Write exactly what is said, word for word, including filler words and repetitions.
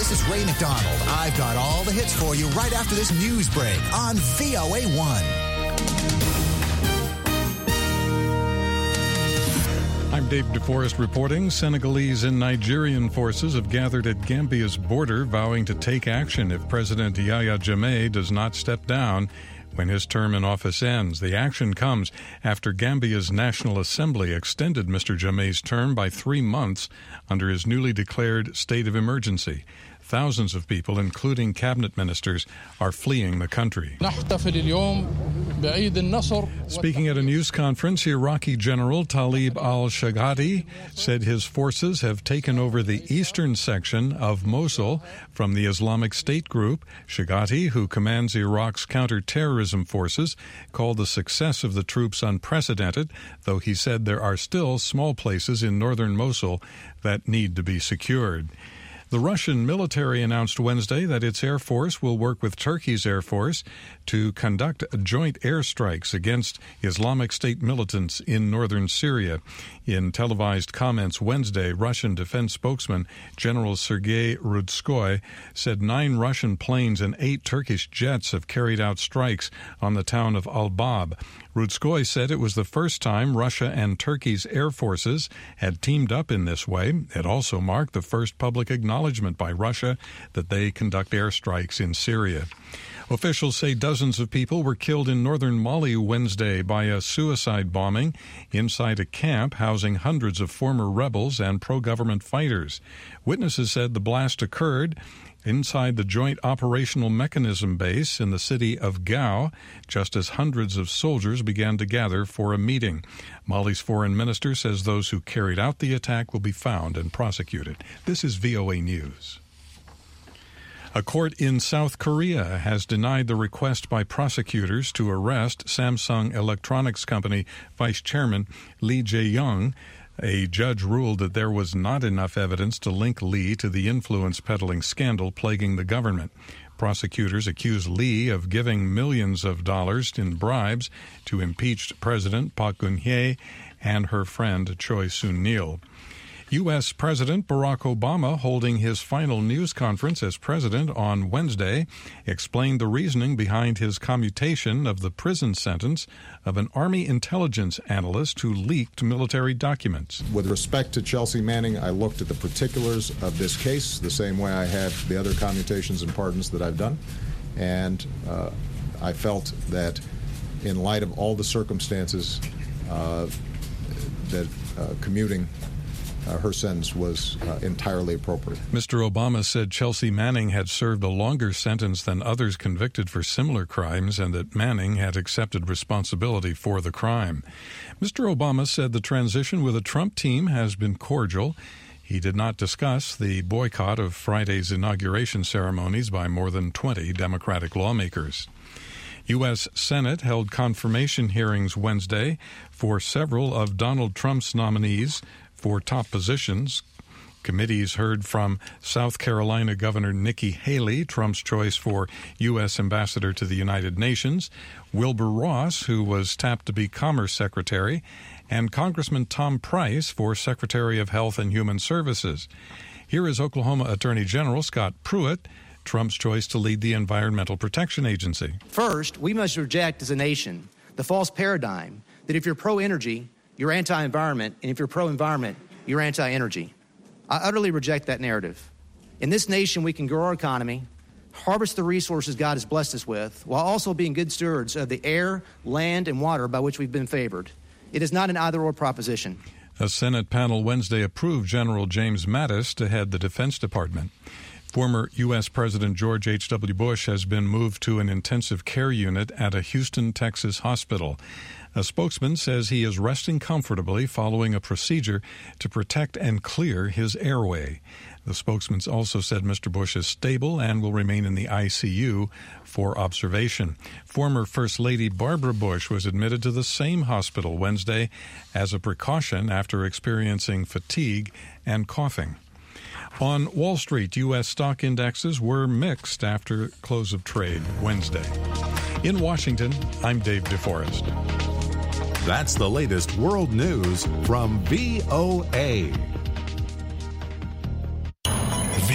This is Ray McDonald. I've got all the hits for you right after this news break on V O A one. I'm Dave DeForest reporting. Senegalese and Nigerian forces have gathered at Gambia's border, vowing to take action if President Yahya Jammeh does not step down when his term in office ends. The action comes after Gambia's National Assembly extended Mister Jammeh's term by three months under his newly declared state of emergency. Thousands of people, including cabinet ministers, are fleeing the country. Speaking at a news conference, Iraqi General Talib al-Shaghati said his forces have taken over the eastern section of Mosul from the Islamic State group. Shaghati, who commands Iraq's counterterrorism forces, called the success of the troops unprecedented, though he said there are still small places in northern Mosul that need to be secured. The Russian military announced Wednesday that its Air Force will work with Turkey's Air Force to conduct joint airstrikes against Islamic State militants in northern Syria. In televised comments Wednesday, Russian defense spokesman General Sergei Rudskoy said nine Russian planes and eight Turkish jets have carried out strikes on the town of Al-Bab. Rudskoy said it was the first time Russia and Turkey's air forces had teamed up in this way. It also marked the first public acknowledgement by Russia that they conduct airstrikes in Syria. Officials say dozens of people were killed in northern Mali Wednesday by a suicide bombing inside a camp housing hundreds of former rebels and pro-government fighters. Witnesses said the blast occurred inside the Joint Operational Mechanism base in the city of Gao, just as hundreds of soldiers began to gather for a meeting. Mali's foreign minister says those who carried out the attack will be found and prosecuted. This is V O A News. A court in South Korea has denied the request by prosecutors to arrest Samsung Electronics Company Vice Chairman Lee Jae-young. A judge ruled that there was not enough evidence to link Lee to the influence peddling scandal plaguing the government. Prosecutors accuse Lee of giving millions of dollars in bribes to impeached President Park Geun-hye and her friend Choi Soon-il. U S. President Barack Obama, holding his final news conference as president on Wednesday, explained the reasoning behind his commutation of the prison sentence of an Army intelligence analyst who leaked military documents. With respect to Chelsea Manning, I looked at the particulars of this case the same way I have the other commutations and pardons that I've done, and uh, I felt that in light of all the circumstances uh, that uh, commuting Uh, her sentence was uh, entirely appropriate. Mister Obama said Chelsea Manning had served a longer sentence than others convicted for similar crimes and that Manning had accepted responsibility for the crime. Mister Obama said the transition with the Trump team has been cordial. He did not discuss the boycott of Friday's inauguration ceremonies by more than twenty Democratic lawmakers. U S. Senate held confirmation hearings Wednesday for several of Donald Trump's nominees for top positions. Committees heard from South Carolina Governor Nikki Haley, Trump's choice for U S ambassador to the United Nations, Wilbur Ross, who was tapped to be Commerce Secretary, and Congressman Tom Price for Secretary of Health and Human Services. Here is Oklahoma Attorney General Scott Pruitt, Trump's choice to lead the Environmental Protection Agency. First, we must reject as a nation the false paradigm that if you're pro-energy, you're anti-environment, and if you're pro-environment, you're anti-energy. I utterly reject that narrative. In this nation, we can grow our economy, harvest the resources God has blessed us with, while also being good stewards of the air, land, and water by which we've been favored. It is not an either-or proposition. A Senate panel Wednesday approved General James Mattis to head the Defense Department. Former U S. President George H W. Bush has been moved to an intensive care unit at a Houston, Texas hospital. A spokesman says he is resting comfortably following a procedure to protect and clear his airway. The spokesman also said Mister Bush is stable and will remain in the I C U for observation. Former First Lady Barbara Bush was admitted to the same hospital Wednesday as a precaution after experiencing fatigue and coughing. On Wall Street, U S stock indexes were mixed after close of trade Wednesday. In Washington, I'm Dave DeForest. That's the latest world news from V O A.